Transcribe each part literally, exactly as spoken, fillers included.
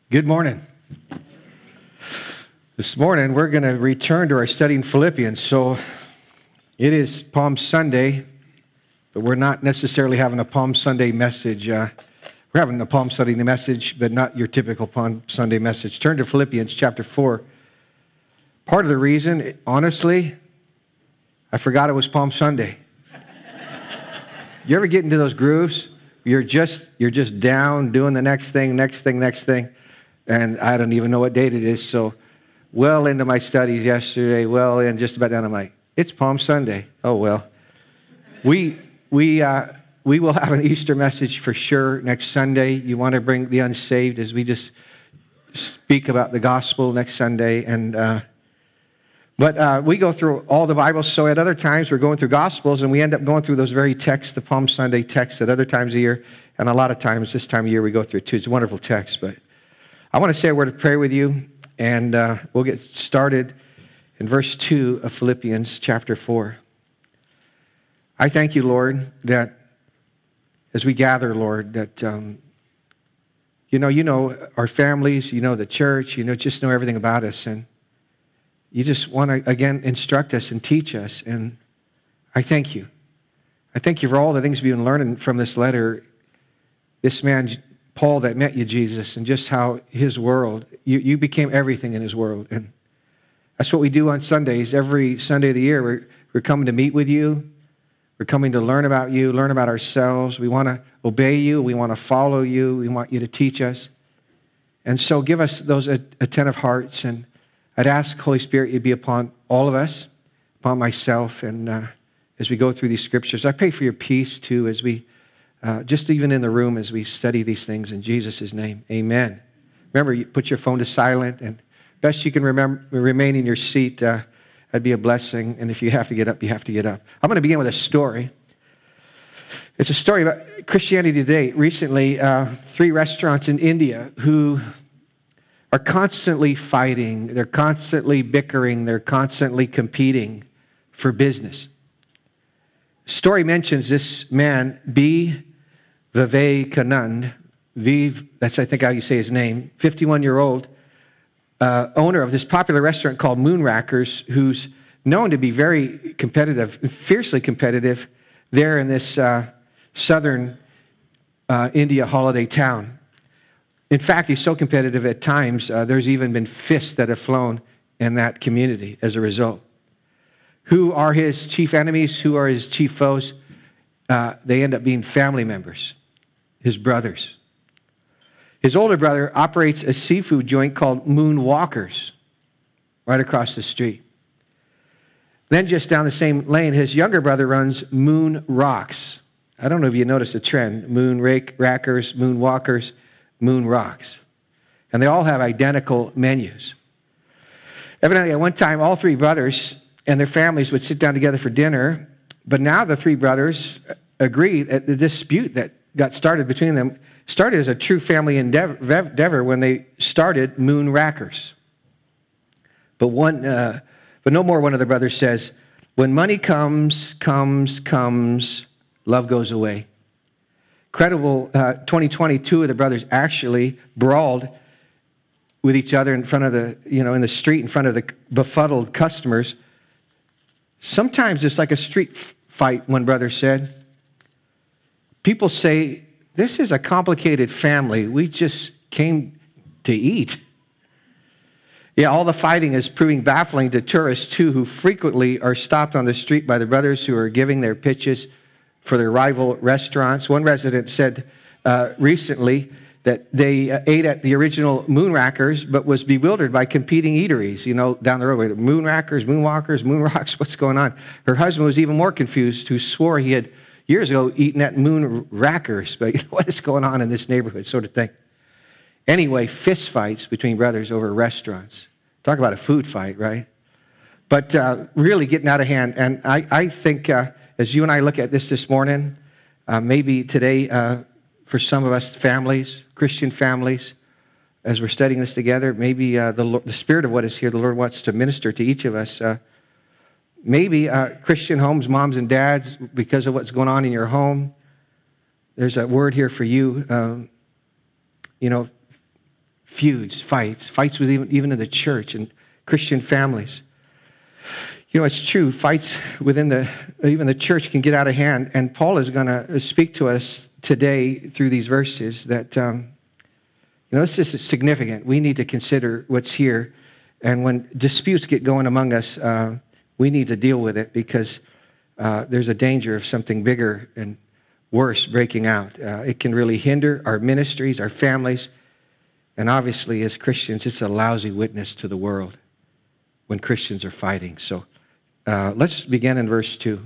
Good morning. This morning we're going to return to our study in Philippians. So it is Palm Sunday, but we're not necessarily having a Palm Sunday message. Uh, we're having a Palm Sunday message, but not your typical Palm Sunday message. Turn to Philippians chapter four. Part of the reason, honestly, I forgot it was Palm Sunday. You ever get into those grooves? You're just you're just down doing the next thing, next thing, next thing. And I don't even know what date it is. So well into my studies yesterday, well in just about down, I'm like, it's Palm Sunday. Oh, well. We we uh, we will have an Easter message for sure next Sunday. You want to bring the unsaved as we just speak about the gospel next Sunday. And uh, But uh, we go through all the Bibles. So at other times we're going through Gospels and we end up going through those very texts, the Palm Sunday texts at other times of year. And a lot of times this time of year we go through it too. It's a wonderful text, but I want to say a word of prayer with you, and uh, we'll get started in verse two of Philippians chapter four. I thank you, Lord, that as we gather, Lord, that, um, you know, you know our families, you know the church, you know, just know everything about us, and you just want to, again, instruct us and teach us, and I thank you. I thank you for all the things we've been learning from this letter. This man, Paul, that met you, Jesus, and just how his world, you, you became everything in his world. And that's what we do on Sundays. Every Sunday of the year, we're, we're coming to meet with you. We're coming to learn about you, learn about ourselves. We want to obey you. We want to follow you. We want you to teach us. And so give us those attentive hearts. And I'd ask, Holy Spirit, you be upon all of us, upon myself, and uh, as we go through these scriptures. I pray for your peace, too, as we Uh, just even in the room as we study these things in Jesus' name. Amen. Remember, you put your phone to silent, and best you can remember, remain in your seat. Uh, that'd be a blessing. And if you have to get up, you have to get up. I'm going to begin with a story. It's a story about Christianity Today. Recently, uh, three restaurants in India who are constantly fighting. They're constantly bickering. They're constantly competing for business. Story mentions this man, B. Vivekanand, Viv, that's I think how you say his name, fifty-one-year-old uh, owner of this popular restaurant called Moonrakers, who's known to be very competitive, fiercely competitive, there in this uh, southern uh, India holiday town. In fact, he's so competitive at times, uh, there's even been fists that have flown in that community as a result. Who are his chief enemies? Who are his chief foes? Uh, they end up being family members, his brothers. His older brother operates a seafood joint called Moonwalkers right across the street. Then just down the same lane, his younger brother runs Moon Rocks. I don't know if you noticed the trend. Moon rake, Rackers, Moonwalkers, Moon Rocks. And they all have identical menus. Evidently, at one time, all three brothers and their families would sit down together for dinner. But now the three brothers agreed that the dispute that got started between them started as a true family endeavor when they started Moonrakers. But one, uh, but no more one of the brothers says, when money comes, comes, comes, love goes away. Credible uh, twenty twenty-two of the brothers actually brawled with each other in front of the, you know, in the street in front of the befuddled customers. Sometimes it's like a street fight, one brother said. People say, this is a complicated family. We just came to eat. Yeah, all the fighting is proving baffling to tourists, too, who frequently are stopped on the street by the brothers who are giving their pitches for their rival restaurants. One resident said uh, recently that they uh, ate at the original Moonrakers, but was bewildered by competing eateries, you know, down the road. Moonrakers, Moonwalkers, Moonrocks, what's going on? Her husband was even more confused, who swore he had years ago eaten at Moonrakers, but you know, what is going on in this neighborhood, sort of thing. Anyway, fist fights between brothers over restaurants. Talk about a food fight, right? But uh, really getting out of hand. And I, I think uh, as you and I look at this this morning, uh, maybe today, uh, for some of us families, Christian families, as we're studying this together, maybe uh, the, the Spirit of what is here, the Lord wants to minister to each of us. Uh, maybe uh, Christian homes, moms and dads, because of what's going on in your home, there's a word here for you. Um, you know, feuds, fights, fights with even, even in the church and Christian families. You know, it's true, fights within the, even the church can get out of hand. And Paul is going to speak to us today through these verses that, um, you know, this is significant. We need to consider what's here. And when disputes get going among us, uh, we need to deal with it because uh, there's a danger of something bigger and worse breaking out. Uh, it can really hinder our ministries, our families. And obviously, as Christians, it's a lousy witness to the world when Christians are fighting. So uh, let's begin in verse two.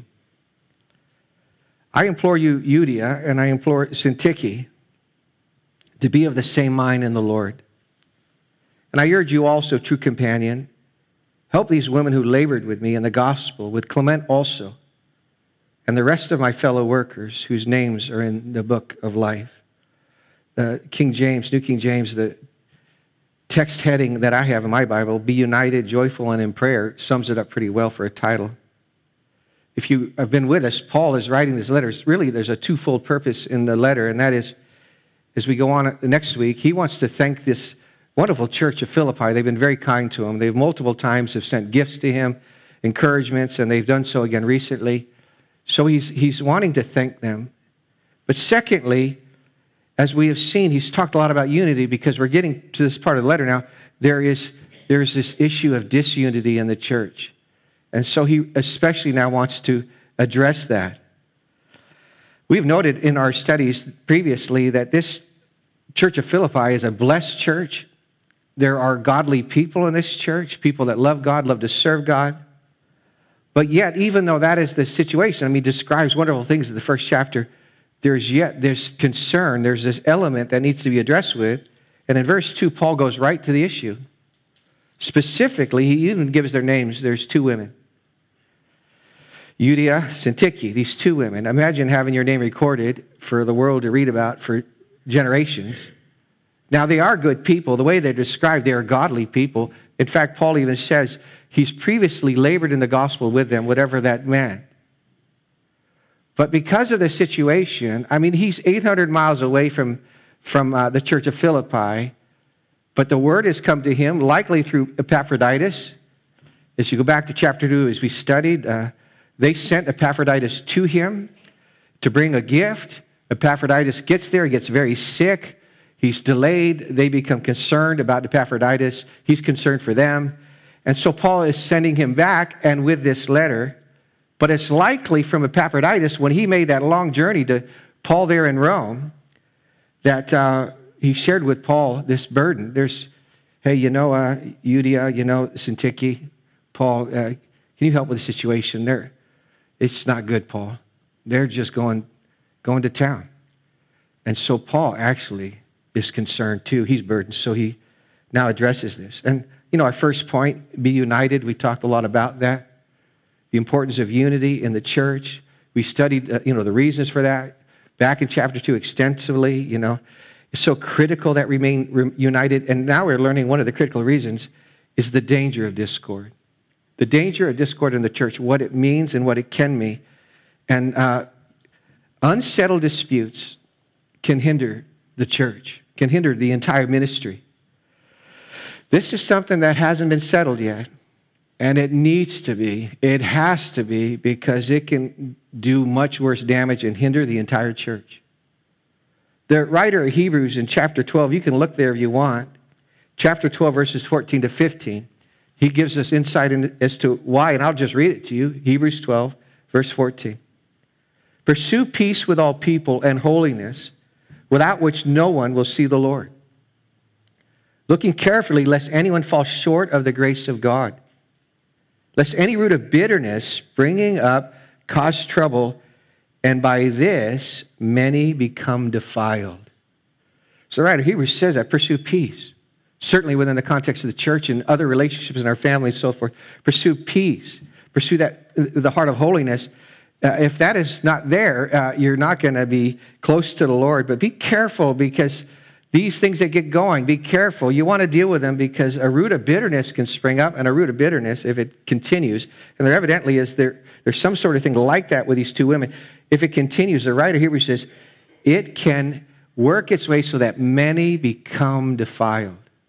I implore you, Euodia, and I implore Syntyche, to be of the same mind in the Lord. And I urge you also, true companion, help these women who labored with me in the gospel, with Clement also, and the rest of my fellow workers whose names are in the book of life. Uh, King James, New King James, the text heading that I have in my Bible, Be United, Joyful, and in Prayer, sums it up pretty well for a title. If you have been with us, Paul is writing these letters. Really, there's a twofold purpose in the letter, and that is, as we go on next week, he wants to thank this wonderful church of Philippi. They've been very kind to him. They've multiple times have sent gifts to him, encouragements, and they've done so again recently. So he's, he's wanting to thank them. But secondly, as we have seen, he's talked a lot about unity because we're getting to this part of the letter now. There is there's this issue of disunity in the church. And so he especially now wants to address that. We've noted in our studies previously that this church of Philippi is a blessed church. There are godly people in this church, people that love God, love to serve God. But yet, even though that is the situation, I mean, he describes wonderful things in the first chapter, there's yet, there's concern, there's this element that needs to be addressed with. And in verse two, Paul goes right to the issue. Specifically, he even gives their names. There's two women. Euodia, Syntyche, these two women. Imagine having your name recorded for the world to read about for generations. Now, they are good people. The way they're described, they are godly people. In fact, Paul even says he's previously labored in the gospel with them, whatever that meant. But because of the situation, I mean, he's eight hundred miles away from, from uh, the church of Philippi, but the word has come to him, likely through Epaphroditus. As you go back to chapter two, as we studied, uh, they sent Epaphroditus to him to bring a gift. Epaphroditus gets there, he gets very sick. He's delayed. They become concerned about Epaphroditus. He's concerned for them. And so Paul is sending him back, and with this letter. But it's likely from Epaphroditus, when he made that long journey to Paul there in Rome, that uh, he shared with Paul this burden. There's, hey, you know, uh, Euodia, you know, Syntyche, Paul, uh, can you help with the situation? There, it's not good, Paul. They're just going, going to town. And so Paul actually is concerned too. He's burdened. So he now addresses this. And, you know, our first point, be united. We talked a lot about that. The importance of unity in the church. We studied, uh, you know, the reasons for that back in chapter two extensively. You know, it's so critical that we remain re- united. And now we're learning one of the critical reasons is the danger of discord. The danger of discord in the church, what it means and what it can mean. And uh, unsettled disputes can hinder the church, can hinder the entire ministry. This is something that hasn't been settled yet. And it needs to be. It has to be, because it can do much worse damage and hinder the entire church. The writer of Hebrews in chapter twelve, you can look there if you want, chapter twelve, verses fourteen to fifteen, he gives us insight in, as to why, and I'll just read it to you, Hebrews twelve, verse fourteen. Pursue peace with all people and holiness, without which no one will see the Lord. Looking carefully, lest anyone fall short of the grace of God. Lest any root of bitterness springing up cause trouble, and by this many become defiled. So the writer of Hebrews says that pursue peace. Certainly within the context of the church and other relationships in our family and so forth. Pursue peace. Pursue that, the heart of holiness. Uh, if that is not there, uh, you're not going to be close to the Lord. But be careful, because these things that get going, be careful. You want to deal with them, because a root of bitterness can spring up, and a root of bitterness, if it continues, and there evidently is there, there's some sort of thing like that with these two women. If it continues, the writer of Hebrews says, it can work its way so that many become defiled.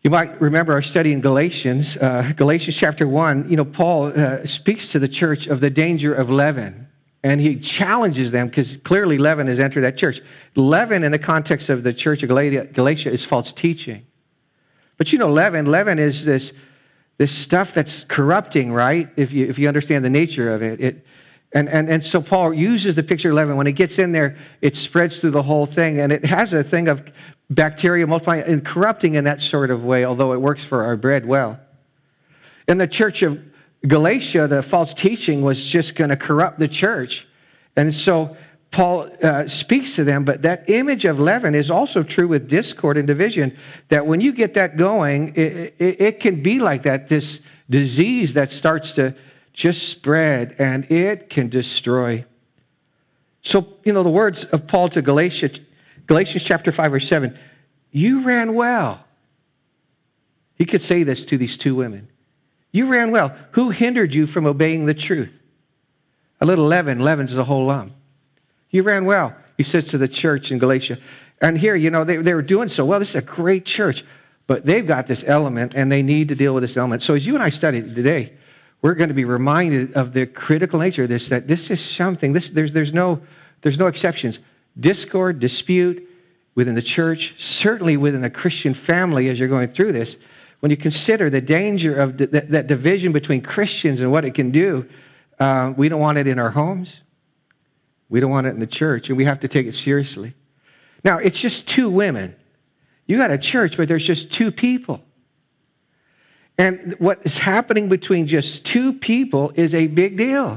You might remember our study in Galatians, uh, Galatians chapter one. You know, Paul uh, speaks to the church of the danger of leaven, and he challenges them because clearly leaven has entered that church. Leaven, in the context of the church of Galatia, Galatia is false teaching. But you know, leaven, leaven is this, this stuff that's corrupting, right? If you if you understand the nature of it, it and and and so Paul uses the picture of leaven. When it gets in there, it spreads through the whole thing, and it has a thing of bacteria multiplying and corrupting in that sort of way, although it works for our bread well. In the church of Galatia, the false teaching was just going to corrupt the church. And so Paul uh, speaks to them, but that image of leaven is also true with discord and division, that when you get that going, it, it, it can be like that, this disease that starts to just spread, and it can destroy. So, you know, the words of Paul to Galatia, Galatians chapter five, verse seven, you ran well. He could say this to these two women. You ran well. Who hindered you from obeying the truth? A little leaven leavens the whole lump. You ran well, he says to the church in Galatia. And here, you know, they, they were doing so well. This is a great church, but they've got this element, and they need to deal with this element. So as you and I study today, we're going to be reminded of the critical nature of this, that this is something, this, there's, there's, no, there's no exceptions. Discord, dispute within the church, certainly within the Christian family as you're going through this. When you consider the danger of th- that, that division between Christians and what it can do, uh, we don't want it in our homes. We don't want it in the church, and we have to take it seriously. Now, it's just two women. You got a church, but there's just two people. And what is happening between just two people is a big deal.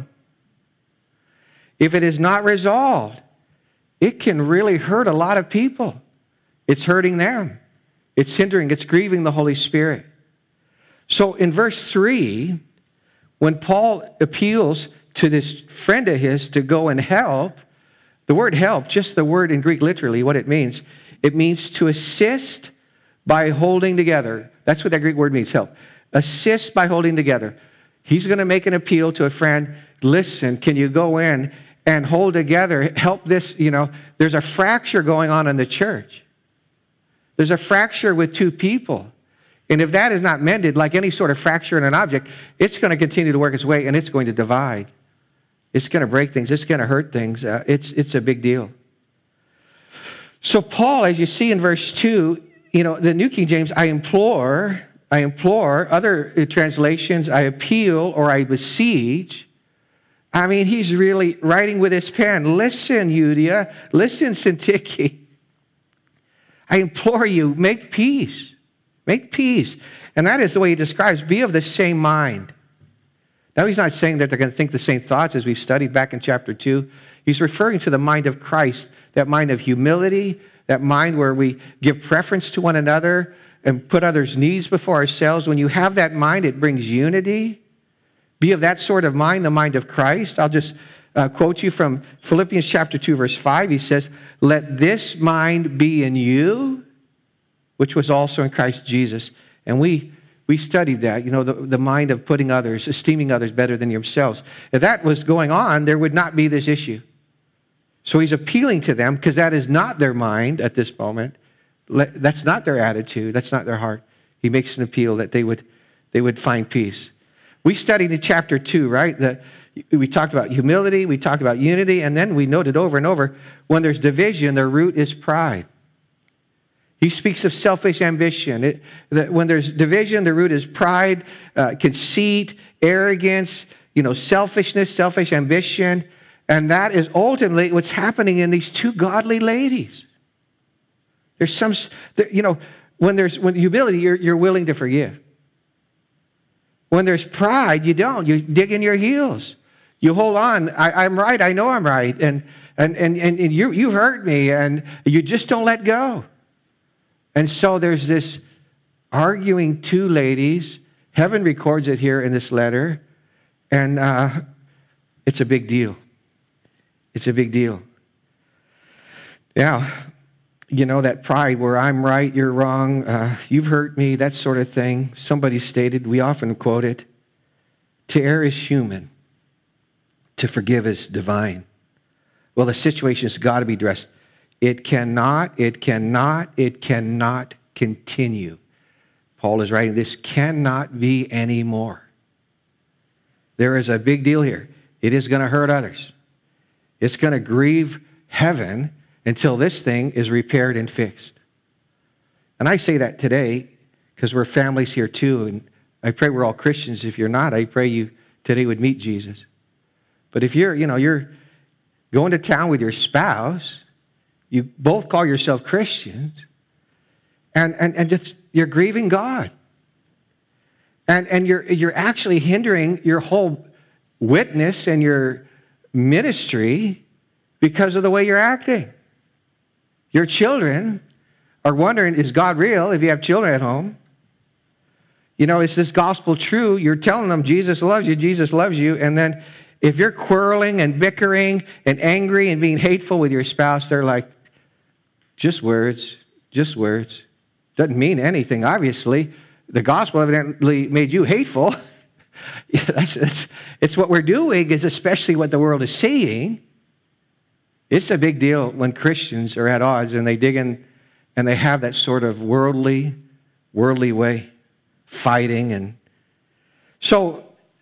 If it is not resolved, it can really hurt a lot of people. It's hurting them. It's hindering, it's grieving the Holy Spirit. So in verse three, when Paul appeals to this friend of his to go and help, the word help, just the word in Greek literally, what it means, it means to assist by holding together. That's what that Greek word means, help. Assist by holding together. He's going to make an appeal to a friend. Listen, can you go in and hold together, help this, you know, there's a fracture going on in the church. There's a fracture with two people. And if that is not mended, like any sort of fracture in an object, it's going to continue to work its way, and it's going to divide. It's going to break things. It's going to hurt things. Uh, it's, it's a big deal. So Paul, as you see in verse two, you know, the New King James, I implore, I implore, other translations, I appeal or I beseech. I mean, he's really writing with his pen. Listen, Euodia. Listen, Syntyche. I implore you, make peace. Make peace. And that is the way he describes, be of the same mind. Now, he's not saying that they're going to think the same thoughts as we've studied back in chapter two. He's referring to the mind of Christ, that mind of humility, that mind where we give preference to one another and put others' needs before ourselves. When you have that mind, it brings unity. Be of that sort of mind, the mind of Christ. I'll just uh, quote you from Philippians chapter two, verse five. He says, let this mind be in you, which was also in Christ Jesus. And we we studied that, you know, the, the mind of putting others, esteeming others better than yourselves. If that was going on, there would not be this issue. So he's appealing to them because that is not their mind at this moment. That's not their attitude. That's not their heart. He makes an appeal that they would they would find peace. We studied in chapter two, right? The, we talked about humility, we talked about unity, and then we noted over and over, when there's division, the root is pride. He speaks of selfish ambition. It, that when there's division, the root is pride, uh, conceit, arrogance, you know, selfishness, selfish ambition, and that is ultimately what's happening in these two godly ladies. There's some, you know, when there's when humility, you're, you're willing to forgive. When there's pride, you don't. You dig in your heels. You hold on. I, I'm right. I know I'm right. And and and and you you hurt me, and you just don't let go. And so there's this arguing two ladies. Heaven records it here in this letter, and uh, it's a big deal. It's a big deal. Now, you know, that pride where I'm right, you're wrong, uh, you've hurt me, that sort of thing. Somebody stated, we often quote it, to err is human, to forgive is divine. Well, the situation's got to be addressed. It cannot, it cannot, it cannot continue Paul is writing, this cannot be anymore. There is a big deal here. It is going to hurt others. It's going to grieve heaven until this thing is repaired and fixed. And I say that today because we're families here too, and I pray we're all Christians. If you're not, I pray you today would meet Jesus. But if you're, you know, you're going to town with your spouse, you both call yourself Christians, and and, and just you're grieving God. And and you're you're actually hindering your whole witness and your ministry because of the way you're acting. Your children are wondering, is God real if you have children at home? You know, is this gospel true? You're telling them Jesus loves you, Jesus loves you, and then if you're quarreling and bickering and angry and being hateful with your spouse, they're like, just words, just words. Doesn't mean anything, obviously. The gospel evidently made you hateful. Yeah, that's, that's, it's what we're doing, is especially what the world is saying. It's a big deal when Christians are at odds and they dig in and they have that sort of worldly, worldly way, fighting. And so,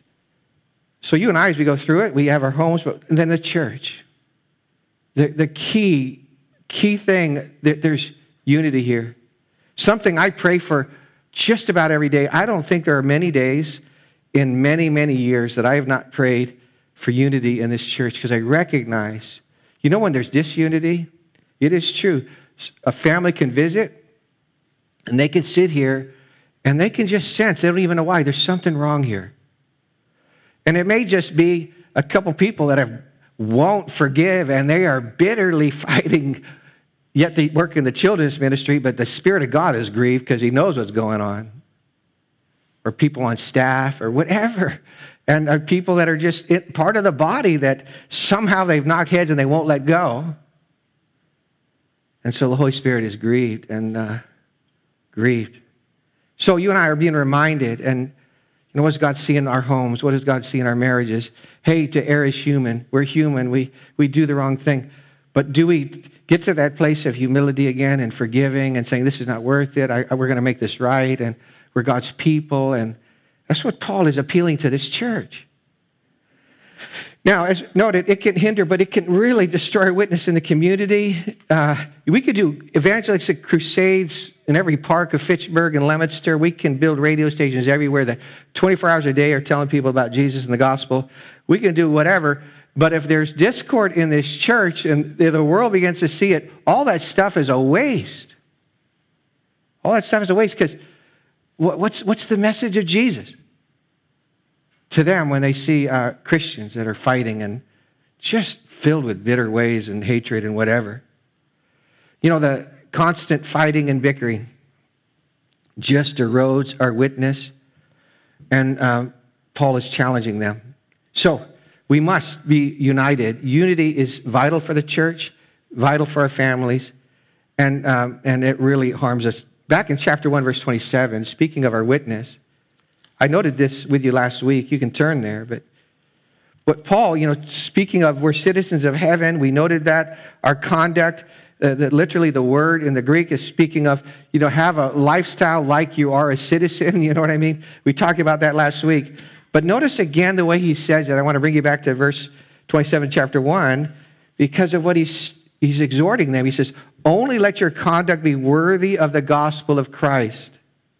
so you and I, as we go through it, we have our homes, but and then the church. The, the key, key thing, that there's unity here. Something I pray for just about every day. I don't think there are many days in many, many years that I have not prayed for unity in this church, because I recognize, you know, when there's disunity, it is true. A family can visit and they can sit here and they can just sense, they don't even know why, there's something wrong here. And it may just be a couple people that have, won't forgive, and they are bitterly fighting, yet they work in the children's ministry, but the Spirit of God is grieved because He knows what's going on. Or people on staff or whatever. And are people that are just part of the body that somehow they've knocked heads and they won't let go. And so the Holy Spirit is grieved and uh, grieved. So you and I are being reminded, and you know, what does God see in our homes? What does God see in our marriages? Hey, to err is human. We're human. We, we do the wrong thing. But do we get to that place of humility again and forgiving and saying, this is not worth it. I, I, we're going to make this right. And we're God's people. And that's what Paul is appealing to this church. Now, as noted, it can hinder, but it can really destroy witness in the community. Uh, we could do evangelistic crusades in every park of Fitchburg and Leominster. We can build radio stations everywhere that twenty-four hours a day are telling people about Jesus and the gospel. We can do whatever. But if there's discord in this church and the world begins to see it, all that stuff is a waste. All that stuff is a waste, because what's, what's the message of Jesus to them when they see uh, Christians that are fighting and just filled with bitter ways and hatred and whatever? You know, the constant fighting and bickering just erodes our witness, and um, Paul is challenging them. So we must be united. Unity is vital for the church, vital for our families, and um, and it really harms us. Back in chapter one, verse twenty-seven, speaking of our witness, I noted this with you last week. You can turn there, but what Paul, you know, speaking of, we're citizens of heaven. We noted that our conduct, uh, that literally the word in the Greek is speaking of, you know, have a lifestyle like you are a citizen. You know what I mean? We talked about that last week. But notice again the way he says it. I want to bring you back to verse twenty-seven, chapter one, because of what he's he's exhorting them. He says, only let your conduct be worthy of the gospel of Christ,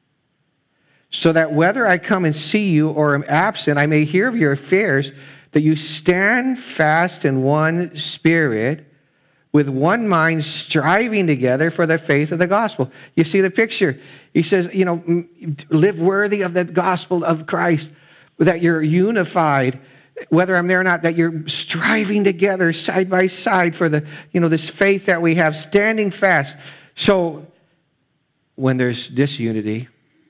so that whether I come and see you or am absent, I may hear of your affairs, that you stand fast in one spirit, with one mind, striving together for the faith of the gospel. You see the picture? He says, you know, live worthy of the gospel of Christ, that you're unified, whether I'm there or not, that you're striving together side by side for the, you know, this faith that we have, standing fast. So when there's disunity,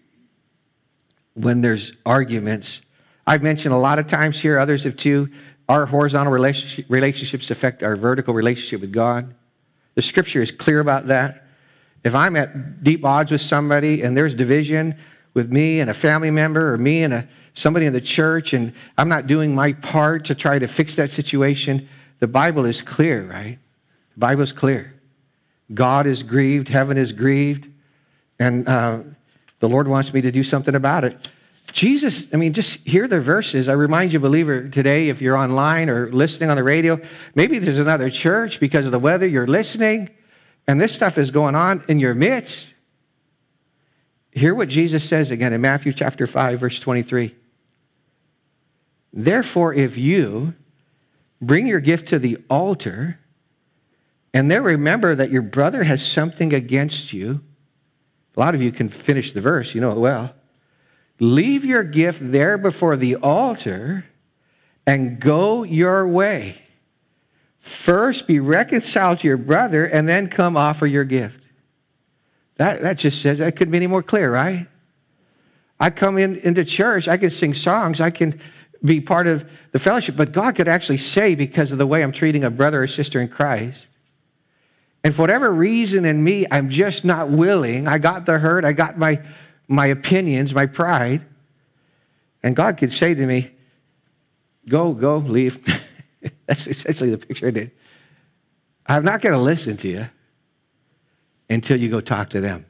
when there's arguments, I've mentioned a lot of times here, others have too, our horizontal relationship, relationships affect our vertical relationship with God. The scripture is clear about that. If I'm at deep odds with somebody and there's division with me and a family member, or me and a, somebody in the church, and I'm not doing my part to try to fix that situation, the Bible is clear, right? The Bible is clear. God is grieved, heaven is grieved, and uh, the Lord wants me to do something about it. Jesus, I mean, just hear the verses. I remind you, believer, today, if you're online or listening on the radio, maybe there's another church because of the weather, you're listening, and this stuff is going on in your midst. Hear what Jesus says again in Matthew chapter five, verse twenty-three. Therefore, if you bring your gift to the altar, and there remember that your brother has something against you, a lot of you can finish the verse, you know it well. Leave your gift there before the altar and go your way. First be reconciled to your brother and then come offer your gift. That, that just says, that couldn't be any more clear, right? I come in into church, I can sing songs, I can be part of the fellowship, but God could actually say, because of the way I'm treating a brother or sister in Christ, and for whatever reason in me, I'm just not willing. I got the hurt. I got my, my opinions, my pride. And God could say to me, go, go, leave. That's essentially the picture I did. I'm not going to listen to you until you go talk to them.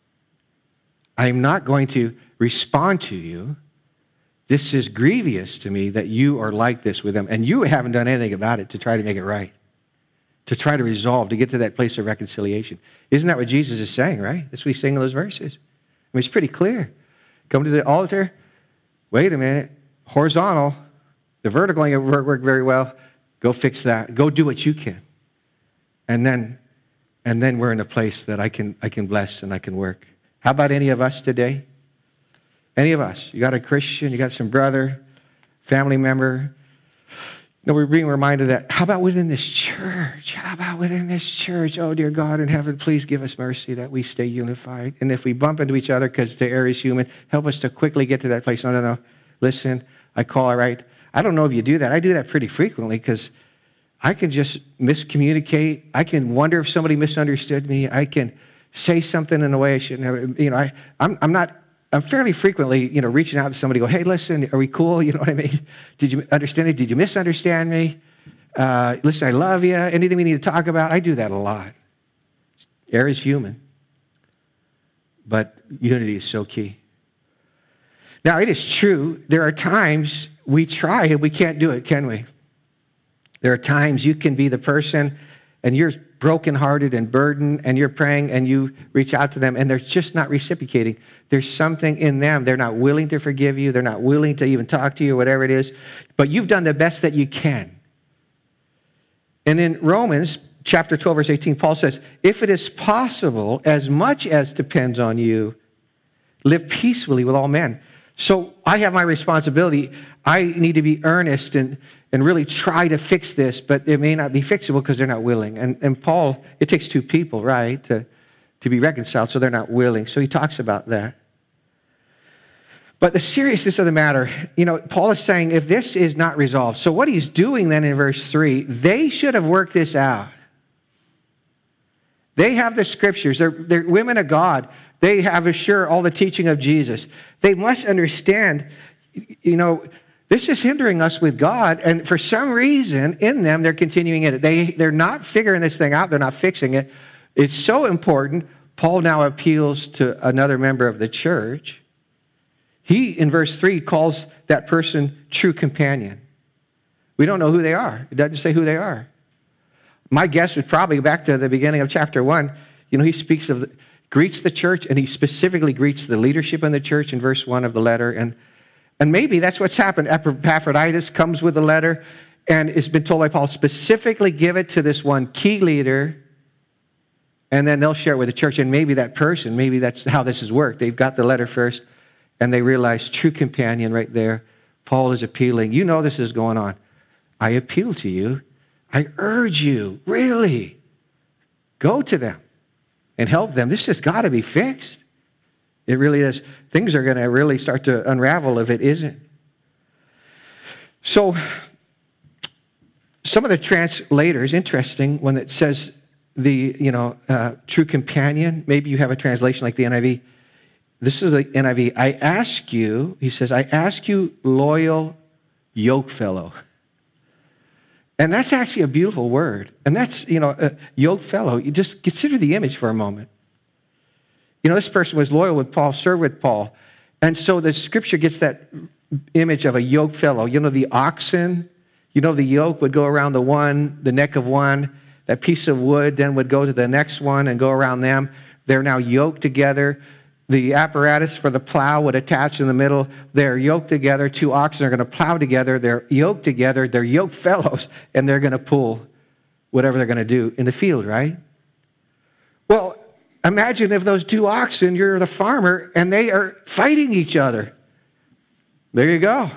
I'm not going to respond to you. This is grievous to me that you are like this with them. And you haven't done anything about it to try to make it right. To try to resolve, to get to that place of reconciliation. Isn't that what Jesus is saying, right? That's what he's saying in those verses. I mean, it's pretty clear. Come to the altar. Wait a minute. Horizontal. The vertical ain't work, work very well. Go fix that. Go do what you can. And then, and then we're in a place that I can, I can bless and I can work. How about any of us today? Any of us? You got a Christian, you got some brother, family member. No, we're being reminded that, how about within this church? How about within this church? Oh, dear God in heaven, please give us mercy that we stay unified. And if we bump into each other because the air is human, help us to quickly get to that place. No, no, no. Listen, I call it right. I don't know if you do that. I do that pretty frequently because I can just miscommunicate. I can wonder if somebody misunderstood me. I can say something in a way I shouldn't have. You know, I, I'm, I'm not... I'm fairly frequently, you know, reaching out to somebody, go, hey, listen, are we cool? You know what I mean? Did you understand it? Did you misunderstand me? Uh, listen, I love you. Anything we need to talk about? I do that a lot. Air is human. But unity is so key. Now, it is true, there are times we try and we can't do it, can we? There are times you can be the person and you're brokenhearted and burdened, and you're praying, and you reach out to them, and they're just not reciprocating. There's something in them. They're not willing to forgive you. They're not willing to even talk to you, whatever it is. But you've done the best that you can. And in Romans chapter twelve, verse eighteen, Paul says, if it is possible, as much as depends on you, live peacefully with all men. So I have my responsibility. I need to be earnest and, and really try to fix this, but it may not be fixable because they're not willing. And, and Paul, it takes two people, right, to, to be reconciled, so they're not willing. So he talks about that. But the seriousness of the matter, you know, Paul is saying if this is not resolved, so what he's doing then in verse three, they should have worked this out. They have the scriptures. They're, they're women of God. They have, assure all the teaching of Jesus. They must understand, you know, this is hindering us with God, and for some reason in them, they're continuing it. They, they're not figuring this thing out. They're not fixing it. It's so important. Paul now appeals to another member of the church. He, in verse three, calls that person true companion. We don't know who they are. It doesn't say who they are. My guess would probably, back to the beginning of chapter one, you know, he speaks of, the, greets the church, and he specifically greets the leadership in the church in verse one of the letter, and And maybe that's what's happened. Epaphroditus comes with a letter and it's been told by Paul, specifically give it to this one key leader, and then they'll share it with the church. And maybe that person, maybe that's how this has worked. They've got the letter first, and they realize true companion right there. Paul is appealing. You know this is going on. I appeal to you. I urge you, really, go to them and help them. This has got to be fixed. It really is. Things are going to really start to unravel if it isn't. So, some of the translators, interesting, when it says the, you know, uh, true companion, maybe you have a translation like the N I V. This is the N I V. I ask you, he says, I ask you, loyal yoke fellow. And that's actually a beautiful word. And that's, you know, uh, yoke fellow. You just consider the image for a moment. You know, this person was loyal with Paul, served with Paul. And so the scripture gets that image of a yoke fellow. You know, the oxen, you know, the yoke would go around the one, the neck of one. That piece of wood then would go to the next one and go around them. They're now yoked together. The apparatus for the plow would attach in the middle. They're yoked together. Two oxen are going to plow together. They're yoked together. They're yoke fellows, and they're going to pull whatever they're going to do in the field, right? Well, imagine if those two oxen, you're the farmer, and they are fighting each other. There you go.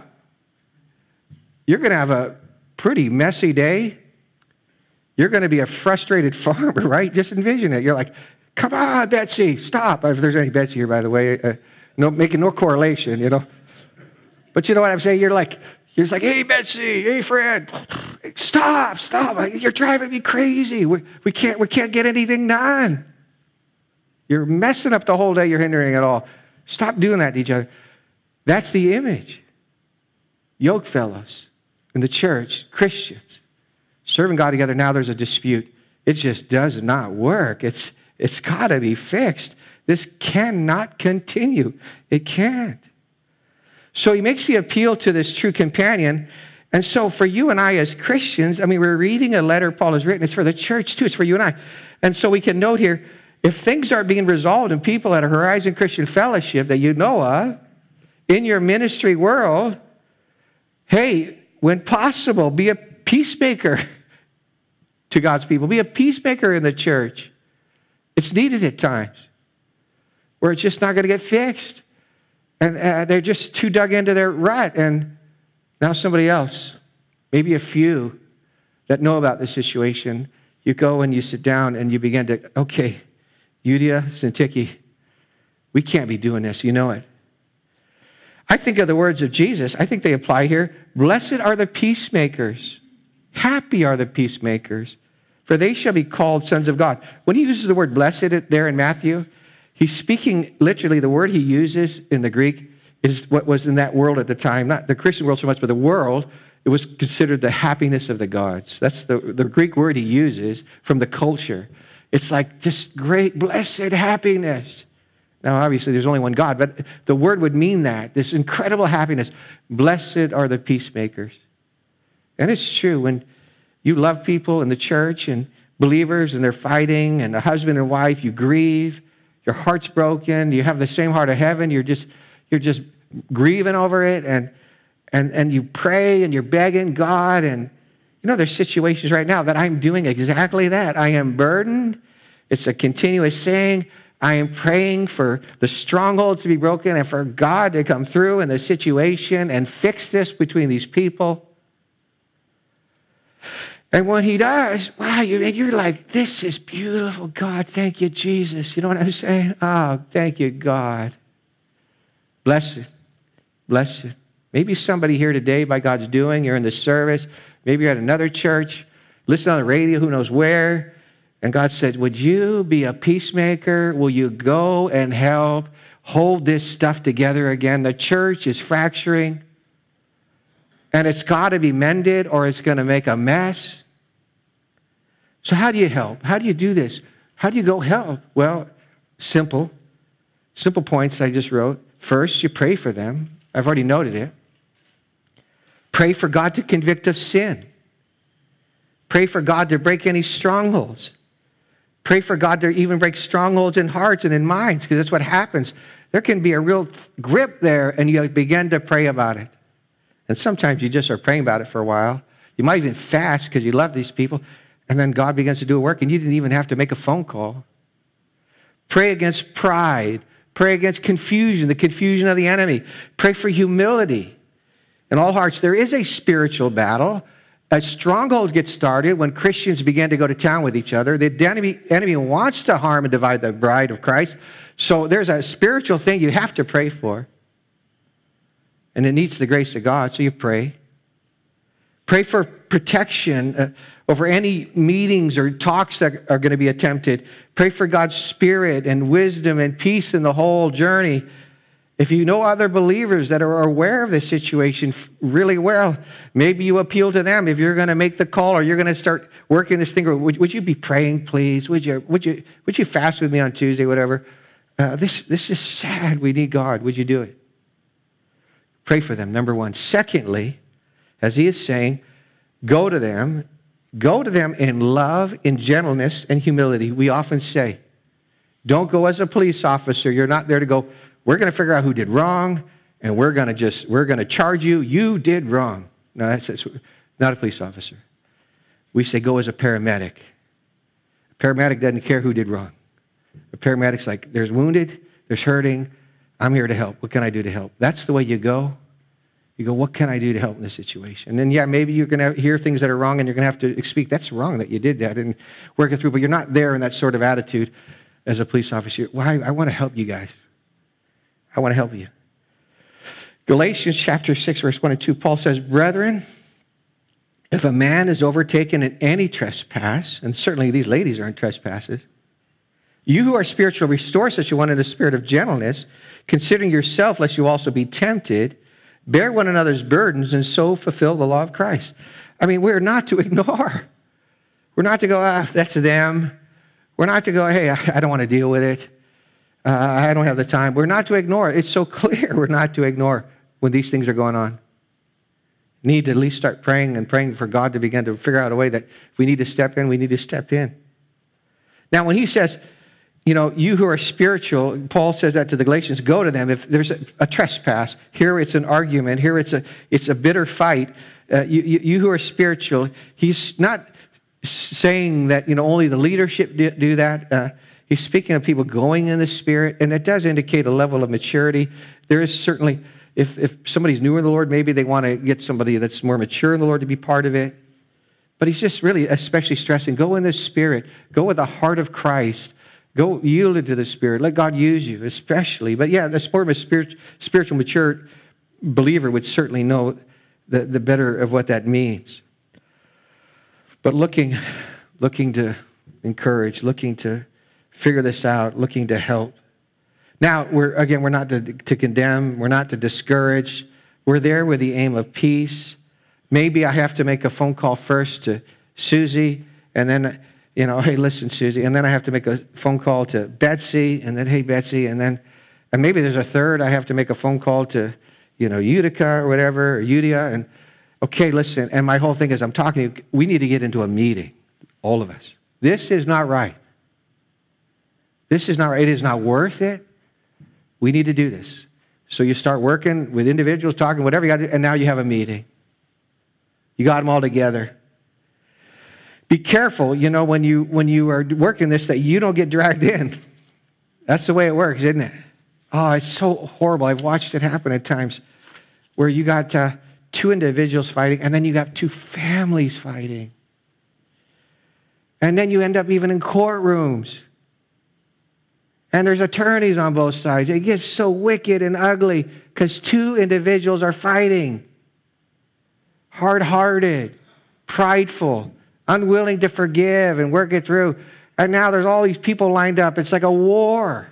You're going to have a pretty messy day. You're going to be a frustrated farmer, right? Just envision it. You're like, come on, Betsy, stop. If there's any Betsy here, by the way, uh, no, making no correlation, you know. But you know what I'm saying? You're like, you're just like, hey, Betsy, hey, Fred, stop, stop. You're driving me crazy. We, we can't, we can't get anything done. You're messing up the whole day. You're hindering it all. Stop doing that to each other. That's the image. Yoke fellows in the church, Christians, serving God together. Now there's a dispute. It just does not work. It's It's got to be fixed. This cannot continue. It can't. So he makes the appeal to this true companion. And so for you and I as Christians, I mean, we're reading a letter Paul has written. It's for the church too. It's for you and I. And so we can note here, if things aren't being resolved in people at a Horizon Christian Fellowship that you know of, in your ministry world, hey, when possible, be a peacemaker to God's people. Be a peacemaker in the church. It's needed at times where it's just not going to get fixed. And uh, they're just too dug into their rut. And now somebody else, maybe a few that know about the situation, you go and you sit down and you begin to, okay, Eudia, Syntyche, we can't be doing this. You know it. I think of the words of Jesus. I think they apply here. Blessed are the peacemakers. Happy are the peacemakers, for they shall be called sons of God. When he uses the word blessed there in Matthew, he's speaking literally, the word he uses in the Greek is what was in that world at the time, not the Christian world so much, but the world. It was considered the happiness of the gods. That's the, the Greek word he uses from the culture. It's like this great, blessed happiness. Now, obviously, there's only one God, but the word would mean that, this incredible happiness. Blessed are the peacemakers. And it's true, when you love people in the church and believers and they're fighting and a husband and wife, you grieve, your heart's broken, you have the same heart of heaven, you're just you're just grieving over it, and and and you pray and you're begging God. And you know, there's situations right now that I'm doing exactly that. I am burdened. It's a continuous saying. I am praying for the strongholds to be broken and for God to come through in the situation and fix this between these people. And when he does, wow, you're like, this is beautiful, God. Thank you, Jesus. You know what I'm saying? Oh, thank you, God. Blessed, blessed. Maybe somebody here today, by God's doing, you're in the service. Maybe you're at another church, listen on the radio, who knows where. And God said, would you be a peacemaker? Will you go and help hold this stuff together again? The church is fracturing, and it's got to be mended or it's going to make a mess. So how do you help? How do you do this? How do you go help? Well, simple. Simple points I just wrote. First, you pray for them. I've already noted it. Pray for God to convict of sin. Pray for God to break any strongholds. Pray for God to even break strongholds in hearts and in minds, because that's what happens. There can be a real grip there, and you begin to pray about it. And sometimes you just are praying about it for a while. You might even fast because you love these people, and then God begins to do a work, and you didn't even have to make a phone call. Pray against pride. Pray against confusion, the confusion of the enemy. Pray for humility in all hearts. There is a spiritual battle. A stronghold gets started when Christians begin to go to town with each other. The enemy, enemy wants to harm and divide the bride of Christ. So there's a spiritual thing you have to pray for. And it needs the grace of God, so you pray. Pray for protection uh, over any meetings or talks that are going to be attempted. Pray for God's Spirit and wisdom and peace in the whole journey. If you know other believers that are aware of this situation really well, maybe you appeal to them. If you're going to make the call or you're going to start working this thing, would, would you be praying, please? Would you, would you, would you fast with me on Tuesday, whatever? Uh, this, this is sad. We need God. Would you do it? Pray for them, number one. Secondly, as he is saying, go to them. Go to them in love, in gentleness, and humility. We often say, don't go as a police officer. You're not there to go, we're going to figure out who did wrong, and we're going to just, we're going to charge you. You did wrong. No, that's, that's not a police officer. We say go as a paramedic. A paramedic doesn't care who did wrong. A paramedic's like, there's wounded, there's hurting, I'm here to help. What can I do to help? That's the way you go. You go, what can I do to help in this situation? And then, yeah, maybe you're going to hear things that are wrong, and you're going to have to speak, that's wrong that you did that, and work it through, but you're not there in that sort of attitude as a police officer. Well, I, I want to help you guys. I want to help you. Galatians chapter six, verse one and two, Paul says, brethren, if a man is overtaken in any trespass, and certainly these ladies are in trespasses, you who are spiritual, restore such a one in a spirit of gentleness, considering yourself, lest you also be tempted, bear one another's burdens, and so fulfill the law of Christ. I mean, we're not to ignore. We're not to go, ah, that's them. We're not to go, hey, I don't want to deal with it. Uh, I don't have the time. We're not to ignore. It's so clear we're not to ignore when these things are going on. Need to at least start praying and praying for God to begin to figure out a way that if we need to step in, we need to step in. Now, when he says, you know, you who are spiritual, Paul says that to the Galatians, go to them. If there's a, a trespass, here it's an argument, here it's a it's a bitter fight. Uh, you, you, you who are spiritual, he's not saying that, you know, only the leadership do, do that. Uh, he's speaking of people going in the Spirit, and it does indicate a level of maturity. There is certainly, if, if somebody's newer in the Lord, maybe they want to get somebody that's more mature in the Lord to be part of it. But he's just really especially stressing, go in the Spirit, go with the heart of Christ. Go yield it to the Spirit. Let God use you, especially. But yeah, the more of a spirit, spiritual, mature believer would certainly know the, the better of what that means. But looking, looking to encourage, looking to figure this out, looking to help. Now, we're again, we're not to, to condemn. We're not to discourage. We're there with the aim of peace. Maybe I have to make a phone call first to Susie, and then, you know, hey, listen, Susie. And then I have to make a phone call to Betsy, and then, hey, Betsy. And then, and maybe there's a third. I have to make a phone call to, you know, Utica or whatever, or Udia. And, okay, listen. And my whole thing is I'm talking to you. We need to get into a meeting, all of us. This is not right. This is not right. It is not worth it. We need to do this. So you start working with individuals, talking, whatever you got to do, and now you have a meeting. You got them all together. Be careful, you know, when you when you are working this, that you don't get dragged in. That's the way it works, isn't it? Oh, it's so horrible. I've watched it happen at times where you got uh, two individuals fighting, and then you got two families fighting. And then you end up even in courtrooms. And there's attorneys on both sides. It gets so wicked and ugly because two individuals are fighting. Hard-hearted, prideful, unwilling to forgive and work it through. And now there's all these people lined up. It's like a war.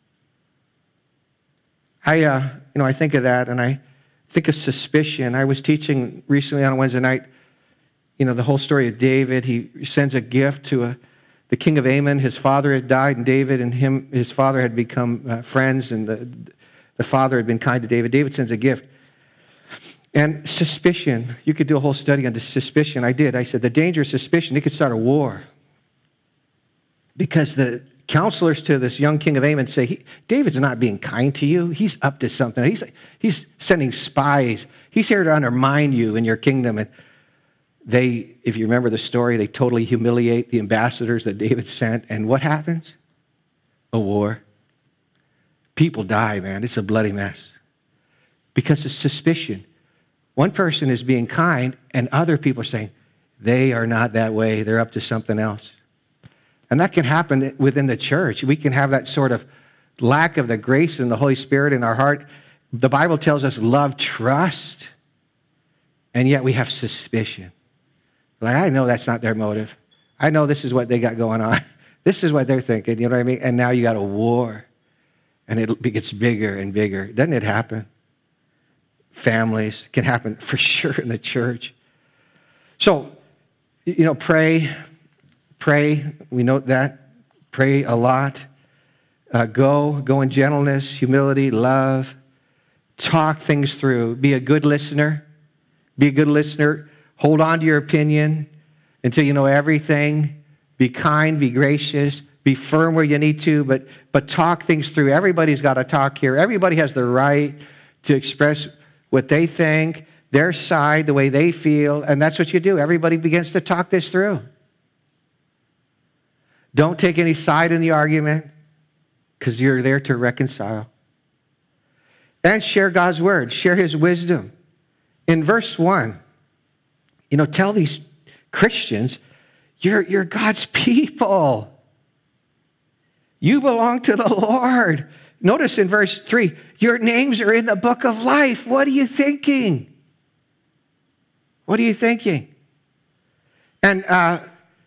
I, uh, you know, I think of that, and I think of suspicion. I was teaching recently on a Wednesday night, you know, the whole story of David. He sends a gift to a, the king of Ammon. His father had died, and David and him, his father had become uh, friends, and the, the father had been kind to David. David sends a gift. And suspicion, you could do a whole study on the suspicion. I did. I said the danger of suspicion, it could start a war. Because the counselors to this young king of Ammon say, he, David's not being kind to you. He's up to something. He's, he's sending spies. He's here to undermine you in your kingdom. And they, if you remember the story, they totally humiliate the ambassadors that David sent. And what happens? A war. People die, man. It's a bloody mess. Because of suspicion. One person is being kind, and other people are saying, they are not that way. They're up to something else. And that can happen within the church. We can have that sort of lack of the grace and the Holy Spirit in our heart. The Bible tells us love, trust, and yet we have suspicion. Like, I know that's not their motive. I know this is what they got going on. This is what they're thinking, you know what I mean? And now you got a war, and it gets bigger and bigger. Doesn't it happen? Families, can happen for sure in the church. So, you know, pray, pray. We note that. Pray a lot. Uh, go, go in gentleness, humility, love. Talk things through. Be a good listener. Be a good listener. Hold on to your opinion until you know everything. Be kind, be gracious, be firm where you need to, but, but talk things through. Everybody's got to talk here. Everybody has the right to express what they think, their side, the way they feel, and that's what you do. Everybody begins to talk this through. Don't take any side in the argument, because you're there to reconcile. And share God's word. Share his wisdom. In verse one, you know, tell these Christians, you're, you're God's people. You belong to the Lord. Notice in verse three, your names are in the book of life. What are you thinking? What are you thinking? And uh,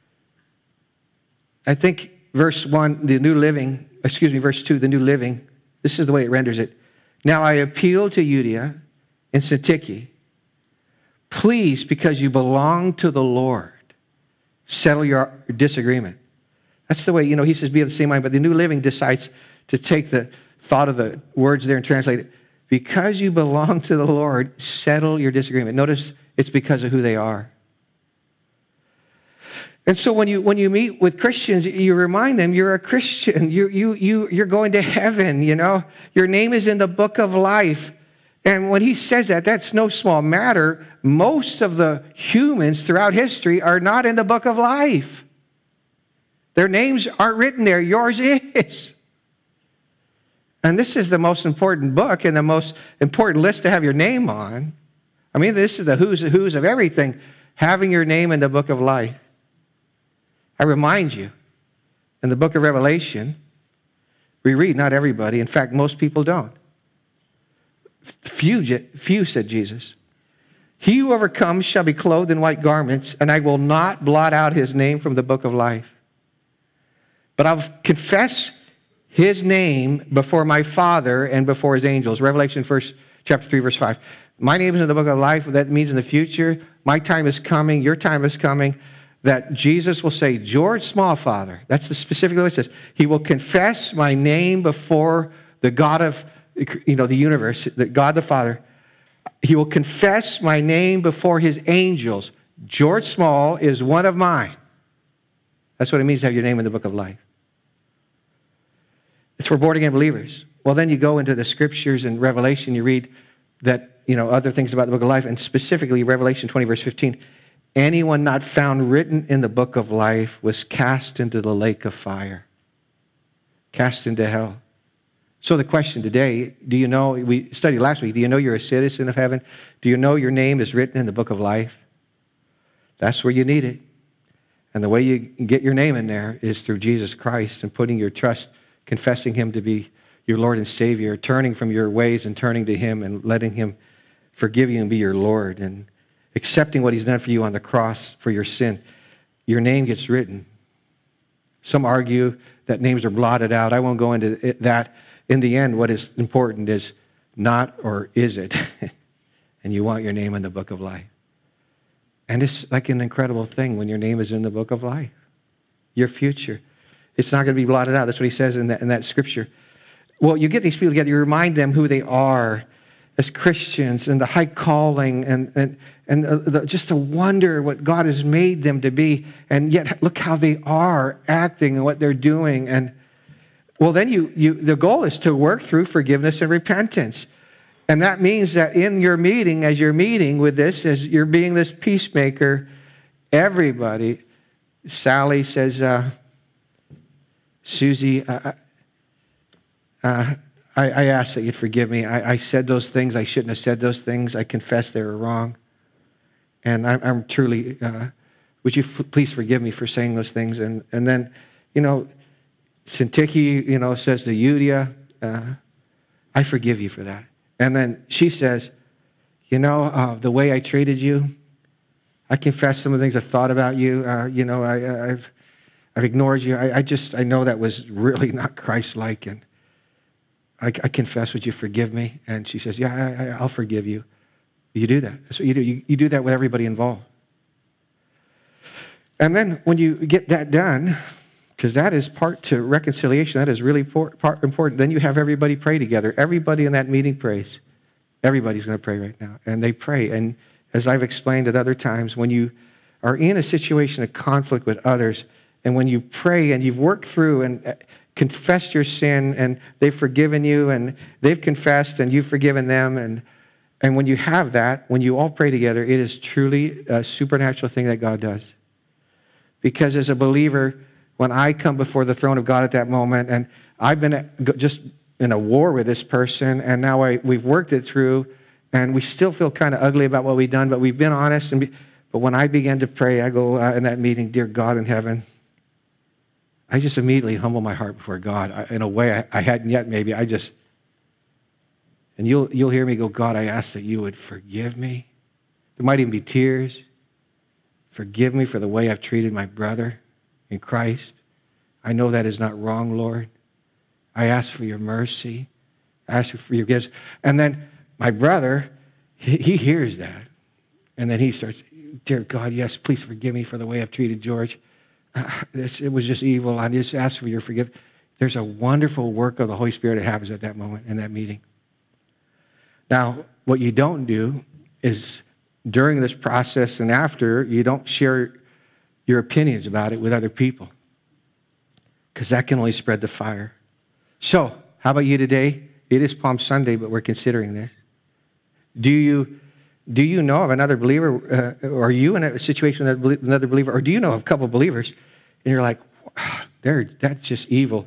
I think verse one, the New Living, excuse me, verse two, the New Living, this is the way it renders it. Now I appeal to Euodia and Syntyche. Please, because you belong to the Lord, settle your disagreement. That's the way, you know, he says be of the same mind, but the New Living decides to take the thought of the words there and translate it. Because you belong to the Lord, settle your disagreement. Notice it's because of who they are. And so when you when you meet with Christians, you remind them you're a Christian. You you you you're going to heaven. You know your name is in the book of life. And when he says that, that's no small matter. Most of the humans throughout history are not in the book of life. Their names aren't written there. Yours is. And this is the most important book and the most important list to have your name on. I mean, this is the who's who's of everything, having your name in the book of life. I remind you, in the book of Revelation, we read, not everybody, in fact, most people don't. Few, few, said Jesus. He who overcomes shall be clothed in white garments, and I will not blot out his name from the book of life. But I'll confess his name before my Father and before his angels. Revelation first, chapter three, verse five. My name is in the book of life. That means in the future, my time is coming, your time is coming, that Jesus will say, George Smallfather, that's the specific way it says, he will confess my name before the God of, you know, the universe, the God the Father. He will confess my name before his angels. George Small is one of mine. That's what it means to have your name in the book of life. It's for born-again believers. Well, then you go into the scriptures and Revelation, you read that, you know, other things about the book of life, and specifically Revelation twenty, verse fifteen. Anyone not found written in the book of life was cast into the lake of fire, cast into hell. So the question today, do you know, we studied last week, do you know you're a citizen of heaven? Do you know your name is written in the book of life? That's where you need it. And the way you get your name in there is through Jesus Christ and putting your trust, confessing him to be your Lord and Savior, turning from your ways and turning to him and letting him forgive you and be your Lord, and accepting what he's done for you on the cross for your sin. Your name gets written. Some argue that names are blotted out. I won't go into it, that. In the end, what is important is not or is it. And you want your name in the book of life. And it's like an incredible thing when your name is in the book of life. Your future. It's not going to be blotted out. That's what he says in that, in that scripture. Well, you get these people together, you remind them who they are as Christians and the high calling and, and, and the, the, just to wonder what God has made them to be. And yet look how they are acting and what they're doing. And well, then you, you the goal is to work through forgiveness and repentance. And that means that in your meeting, as you're meeting with this, as you're being this peacemaker, everybody, Sally says, uh, Susie, uh, uh, I, I ask that you'd forgive me. I, I said those things. I shouldn't have said those things. I confess they were wrong. And I'm, I'm truly, uh, would you f- please forgive me for saying those things? And and then, you know, Syntyche, you know, says to Euodia, uh, I forgive you for that. And then she says, you know, uh, the way I treated you, I confess some of the things I thought about you. Uh, you know, I, I've I've ignored you. I, I just, I know that was really not Christ-like, and I, I confess, would you forgive me? And she says, yeah, I, I, I'll forgive you. You do that. That's what you do. You, you do that with everybody involved. And then when you get that done, Because that is part to reconciliation. That is really part, part important. Then you have everybody pray together. Everybody in that meeting prays. Everybody's going to pray right now. And they pray. And as I've explained at other times, when you are in a situation of conflict with others, and when you pray and you've worked through and confessed your sin, and they've forgiven you, and they've confessed, and you've forgiven them, and and when you have that, when you all pray together, it is truly a supernatural thing that God does. Because as a believer, when I come before the throne of God at that moment, and I've been just in a war with this person, and now I, we've worked it through, and we still feel kind of ugly about what we've done, but we've been honest. And be, but when I begin to pray, I go uh, in that meeting, dear God in heaven, I just immediately humble my heart before God. I, in a way I, I hadn't yet maybe. I just, and you'll, you'll hear me go, God, I ask that you would forgive me. There might even be tears. Forgive me for the way I've treated my brother in Christ. I know that is not wrong, Lord. I ask for your mercy. I ask for your gifts. And then my brother, he, he hears that. And then he starts, dear God, yes, please forgive me for the way I've treated George. Uh, this, it was just evil. I just ask for your forgiveness. There's a wonderful work of the Holy Spirit that happens at that moment in that meeting. Now, what you don't do is during this process and after, you don't share your opinions about it with other people, because that can only spread the fire. So, how about you today? It is Palm Sunday, but we're considering this. Do you do you know of another believer, uh, or are you in a situation with another believer, or do you know of a couple of believers, and you're like, they're, that's just evil.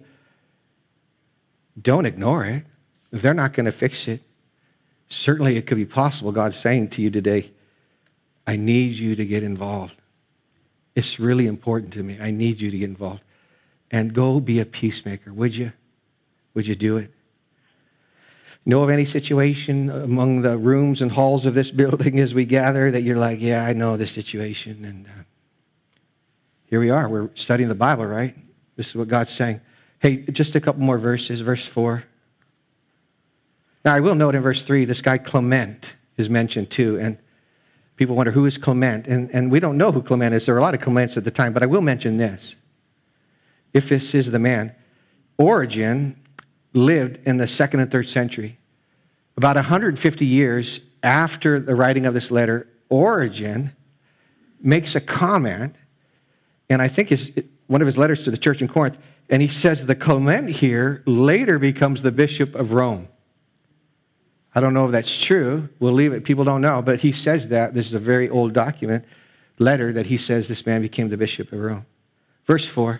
Don't ignore it. If they're not going to fix it, certainly it could be possible God's saying to you today, I need you to get involved. It's really important to me. I need you to get involved. And go be a peacemaker, would you? Would you do it? Know of any situation among the rooms and halls of this building as we gather that you're like, yeah, I know this situation. And uh, here we are. We're studying the Bible, right? This is what God's saying. Hey, just a couple more verses. Verse four. Now, I will note in verse three, this guy Clement is mentioned too. And people wonder, who is Clement? And, and we don't know who Clement is. There were a lot of Clements at the time, but I will mention this. If this is the man, Origen lived in the second and third century. About one hundred fifty years after the writing of this letter, Origen makes a comment, and I think it's one of his letters to the church in Corinth, and he says the Clement here later becomes the bishop of Rome. I don't know if that's true. We'll leave it. People don't know, but he says that. This is a very old document, letter, that he says this man became the bishop of Rome. Verse four.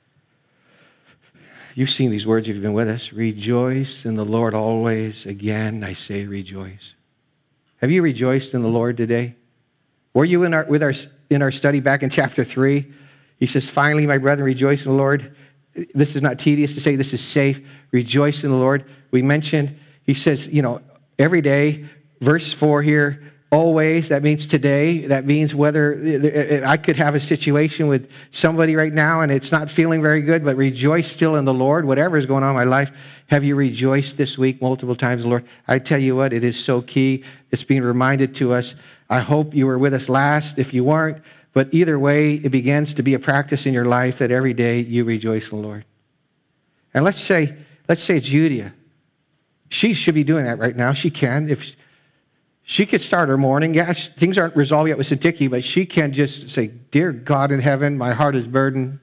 You've seen these words if you've been with us. Rejoice in the Lord always. Again, I say rejoice. Have you rejoiced in the Lord today? Were you in our, with our, in our study back in chapter three? He says, finally, my brethren, rejoice in the Lord. This is not tedious to say. This is safe. Rejoice in the Lord. We mentioned, he says, you know, every day. Verse four here, always, that means today. That means whether I could have a situation with somebody right now and it's not feeling very good, but rejoice still in the Lord, whatever is going on in my life. Have you rejoiced this week multiple times in the Lord? I tell you what, it is so key. It's being reminded to us. I hope you were with us last if you weren't, but either way, it begins to be a practice in your life that every day you rejoice in the Lord. And let's say, let's say it's Judia. She should be doing that right now. She can. If she could start her morning. Yeah, things aren't resolved yet with Siddiqui, but she can just say, dear God in heaven, my heart is burdened.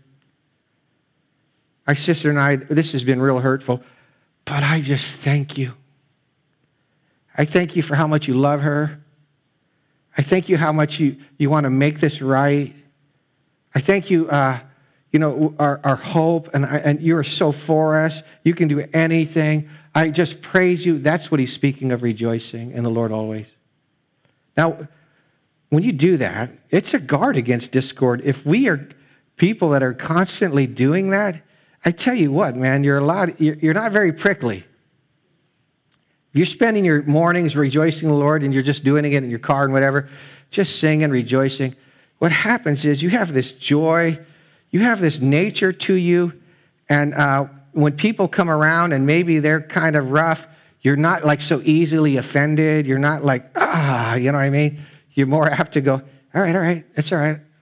My sister and I, this has been real hurtful, but I just thank you. I thank you for how much you love her. I thank you how much you, you want to make this right. I thank you, uh, you know, our, our hope, and, I, and you are so for us. You can do anything. I just praise you. That's what he's speaking of, rejoicing in the Lord always. Now, when you do that, it's a guard against discord. If we are people that are constantly doing that, I tell you what, man, you're a lot, you're not very prickly. If you're spending your mornings rejoicing in the Lord and you're just doing it in your car and whatever, just singing, rejoicing, what happens is you have this joy, you have this nature to you, and uh, when people come around and maybe they're kind of rough, you're not like so easily offended. You're not like, ah, you know what I mean? You're more apt to go, all right, all right, that's all right.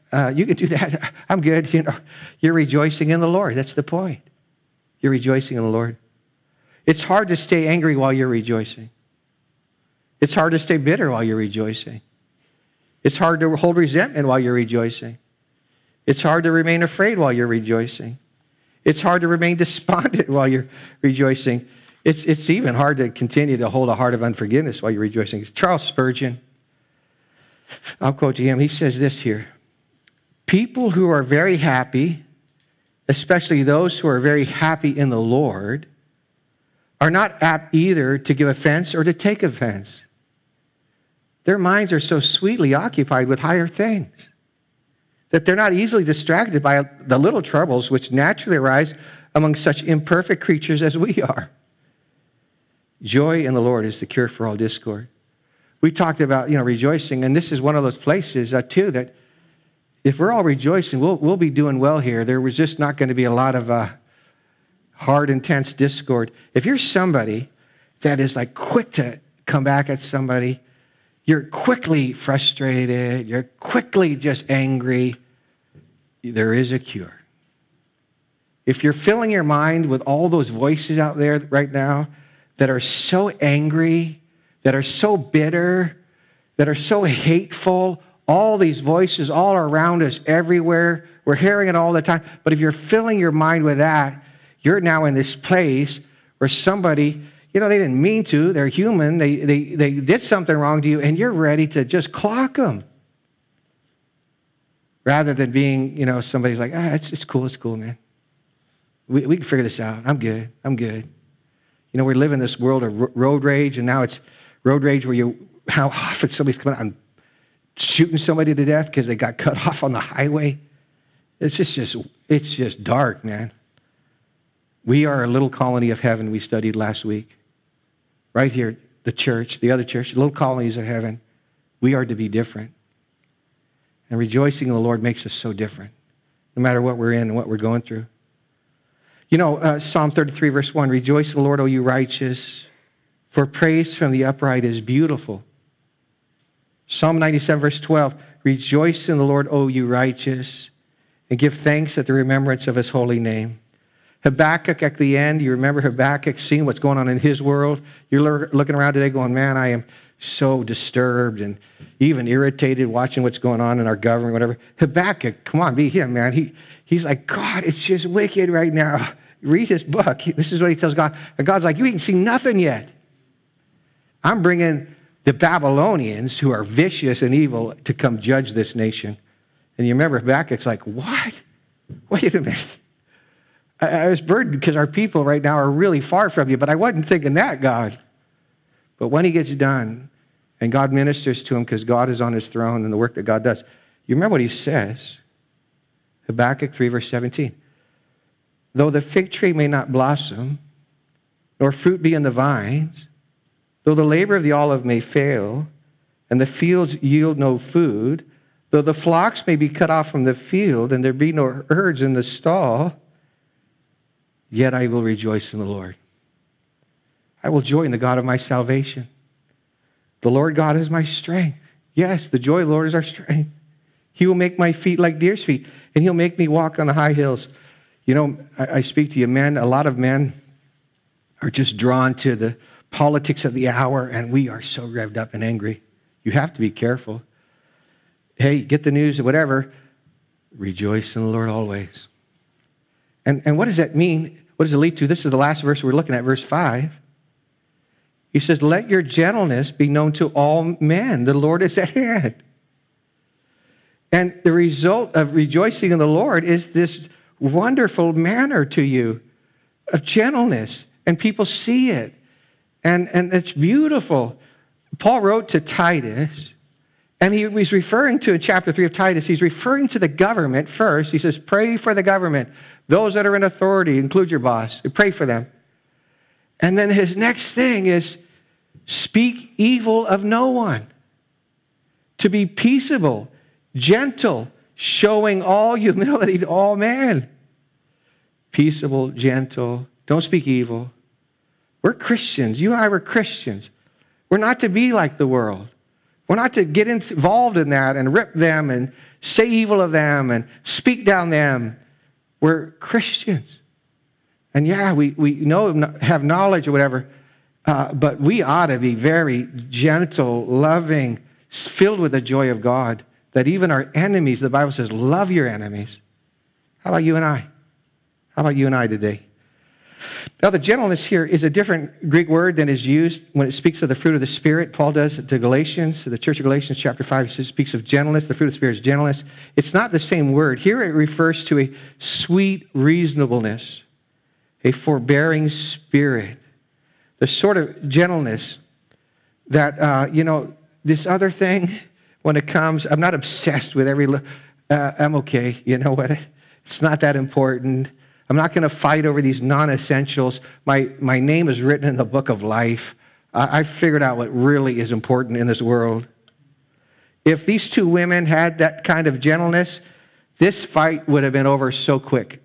Uh, you can do that. I'm good. You know, you're rejoicing in the Lord. That's the point. You're rejoicing in the Lord. It's hard to stay angry while you're rejoicing. It's hard to stay bitter while you're rejoicing. It's hard to hold resentment while you're rejoicing. It's hard to remain afraid while you're rejoicing. It's hard to remain despondent while you're rejoicing. It's, it's even hard to continue to hold a heart of unforgiveness while you're rejoicing. Charles Spurgeon, I'll quote to him. He says this here. People who are very happy, especially those who are very happy in the Lord, are not apt either to give offense or to take offense. Their minds are so sweetly occupied with higher things that they're not easily distracted by the little troubles which naturally arise among such imperfect creatures as we are. Joy in the Lord is the cure for all discord. We talked about, you know, rejoicing, and this is one of those places, uh, too, that if we're all rejoicing, we'll, we'll be doing well here. There was just not going to be a lot of uh, hard, intense discord. If you're somebody that is like quick to come back at somebody, you're quickly frustrated, you're quickly just angry, there is a cure. If you're filling your mind with all those voices out there right now that are so angry, that are so bitter, that are so hateful, all these voices all around us everywhere, we're hearing it all the time, but if you're filling your mind with that, you're now in this place where somebody, you know, they didn't mean to, they're human, they, they, they did something wrong to you, and you're ready to just clock them. Rather than being, you know, somebody's like, ah, it's, it's cool, it's cool, man. We, we can figure this out. I'm good, I'm good. You know, we live in this world of ro- road rage, and now it's road rage where you, how often somebody's coming out and shooting somebody to death because they got cut off on the highway. It's just, just, it's just dark, man. We are a little colony of heaven we studied last week. Right here, the church, the other church, little colonies of heaven. We are to be different. And rejoicing in the Lord makes us so different, no matter what we're in and what we're going through. You know, uh, Psalm thirty-three, verse one, rejoice in the Lord, O you righteous, for praise from the upright is beautiful. Psalm ninety-seven, verse twelve, rejoice in the Lord, O you righteous, and give thanks at the remembrance of his holy name. Habakkuk at the end, you remember Habakkuk seeing what's going on in his world? You're looking around today going, man, I am so disturbed and even irritated watching what's going on in our government, whatever. Habakkuk, come on, be him, man. He, he's like, God, it's just wicked right now. Read his book. This is what he tells God. And God's like, you ain't seen nothing yet. I'm bringing the Babylonians, who are vicious and evil, to come judge this nation. And you remember Habakkuk's like, what? Wait a minute. I was burdened because our people right now are really far from you, but I wasn't thinking that, God. But when he gets done and God ministers to him because God is on his throne and the work that God does, you remember what he says? Habakkuk three, verse seventeen. Though the fig tree may not blossom, nor fruit be in the vines, though the labor of the olive may fail, and the fields yield no food, though the flocks may be cut off from the field, and there be no herds in the stall, yet I will rejoice in the Lord. I will joy in the God of my salvation. The Lord God is my strength. Yes, the joy of the Lord is our strength. He will make my feet like deer's feet, and he'll make me walk on the high hills. You know, I, I speak to you men, a lot of men are just drawn to the politics of the hour, and we are so revved up and angry. You have to be careful. Hey, get the news or whatever. Rejoice in the Lord always. And, and what does that mean? What does it lead to? This is the last verse we're looking at, verse five. He says, let your gentleness be known to all men. The Lord is at hand. And the result of rejoicing in the Lord is this wonderful manner to you of gentleness. And people see it. And, and it's beautiful. Paul wrote to Titus, and he was referring to, in chapter three of Titus, he's referring to the government first. He says, pray for the government. Those that are in authority, include your boss. Pray for them. And then his next thing is, speak evil of no one. To be peaceable, gentle, showing all humility to all men. Peaceable, gentle, don't speak evil. We're Christians. You and I were Christians. We're not to be like the world. We're not to get involved in that and rip them and say evil of them and speak down them. We're Christians. And yeah, we, we know, have knowledge or whatever, uh, but we ought to be very gentle, loving, filled with the joy of God, that even our enemies, the Bible says, love your enemies. How about you and I? How about you and I today? Now, the gentleness here is a different Greek word than is used when it speaks of the fruit of the Spirit. Paul does to Galatians, to the church of Galatians, chapter five, he says, speaks of gentleness. The fruit of the Spirit is gentleness. It's not the same word. Here it refers to a sweet reasonableness, a forbearing spirit, the sort of gentleness that, uh, you know, this other thing, when it comes, I'm not obsessed with every, uh, I'm okay, you know what? It's not that important. I'm not going to fight over these non-essentials. My, my name is written in the book of life. I, I figured out what really is important in this world. If these two women had that kind of gentleness, this fight would have been over so quick.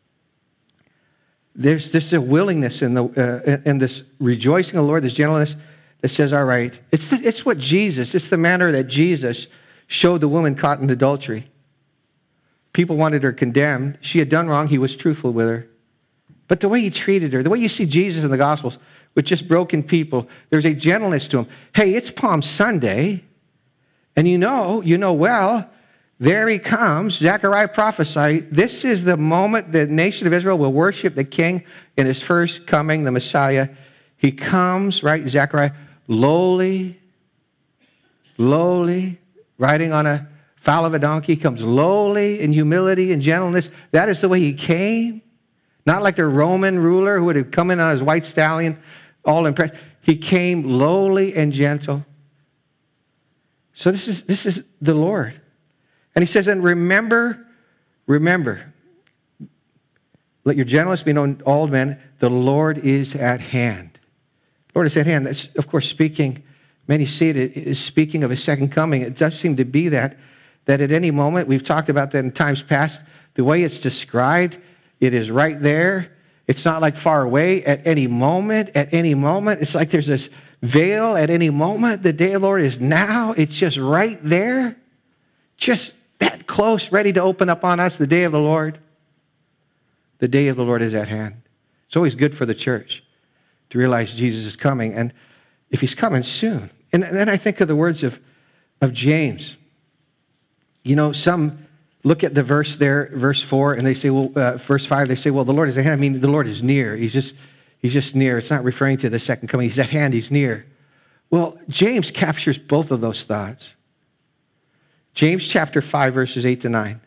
There's this a willingness in, the, uh, in this rejoicing of the Lord, this gentleness that says, all right, it's, the, it's what Jesus, it's the manner that Jesus showed the woman caught in adultery. People wanted her condemned. She had done wrong. He was truthful with her. But the way he treated her, the way you see Jesus in the Gospels with just broken people, there's a gentleness to him. Hey, it's Palm Sunday, and you know, you know well, there he comes. Zechariah prophesied, this is the moment the nation of Israel will worship the king in his first coming, the Messiah. He comes, right, Zechariah, lowly, lowly, riding on a foal of a donkey, comes lowly in humility and gentleness. That is the way he came. Not like the Roman ruler who would have come in on his white stallion, all impressed. He came lowly and gentle. So this is, this is the Lord. And he says, and remember, remember, let your gentleness be known to all men, the Lord is at hand. Lord is at hand. That's, of course, speaking, many see it, it is speaking of his second coming. It does seem to be that. That at any moment, we've talked about that in times past, the way it's described, it is right there. It's not like far away. At any moment, at any moment, it's like there's this veil at any moment. The day of the Lord is now. It's just right there. Just that close, ready to open up on us, the day of the Lord. The day of the Lord is at hand. It's always good for the church to realize Jesus is coming, and if he's coming soon. And then I think of the words of, of James. You know, some look at the verse there, verse four, and they say, well, uh, verse five, they say, well, the Lord is at hand. I mean, the Lord is near. He's just, he's just near. It's not referring to the second coming. He's at hand. He's near. Well, James captures both of those thoughts. James chapter five, verses eight to nine.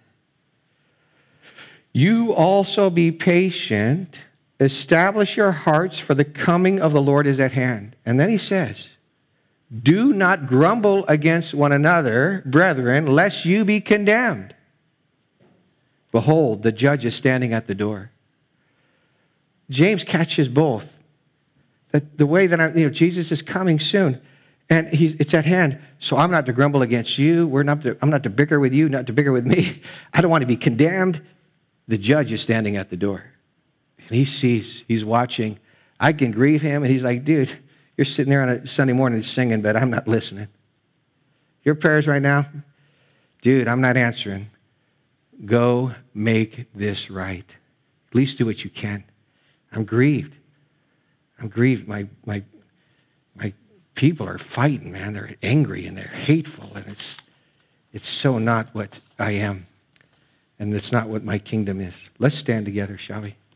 You also be patient. Establish your hearts, for the coming of the Lord is at hand. And then he says, do not grumble against one another, brethren, lest you be condemned. Behold, the judge is standing at the door. James catches both. That the way that I, you know, Jesus is coming soon, and he's, it's at hand. So I'm not to grumble against you. We're not to, I'm not to bicker with you, not to bicker with me. I don't want to be condemned. The judge is standing at the door, and he sees, he's watching. I can grieve him, and he's like, dude, you're sitting there on a Sunday morning singing, but I'm not listening. Your prayers right now, dude, I'm not answering. Go make this right. At least do what you can. I'm grieved. I'm grieved. My my my people are fighting, man. They're angry and they're hateful, and it's it's so not what I am, and it's not what my kingdom is. Let's stand together, shall we?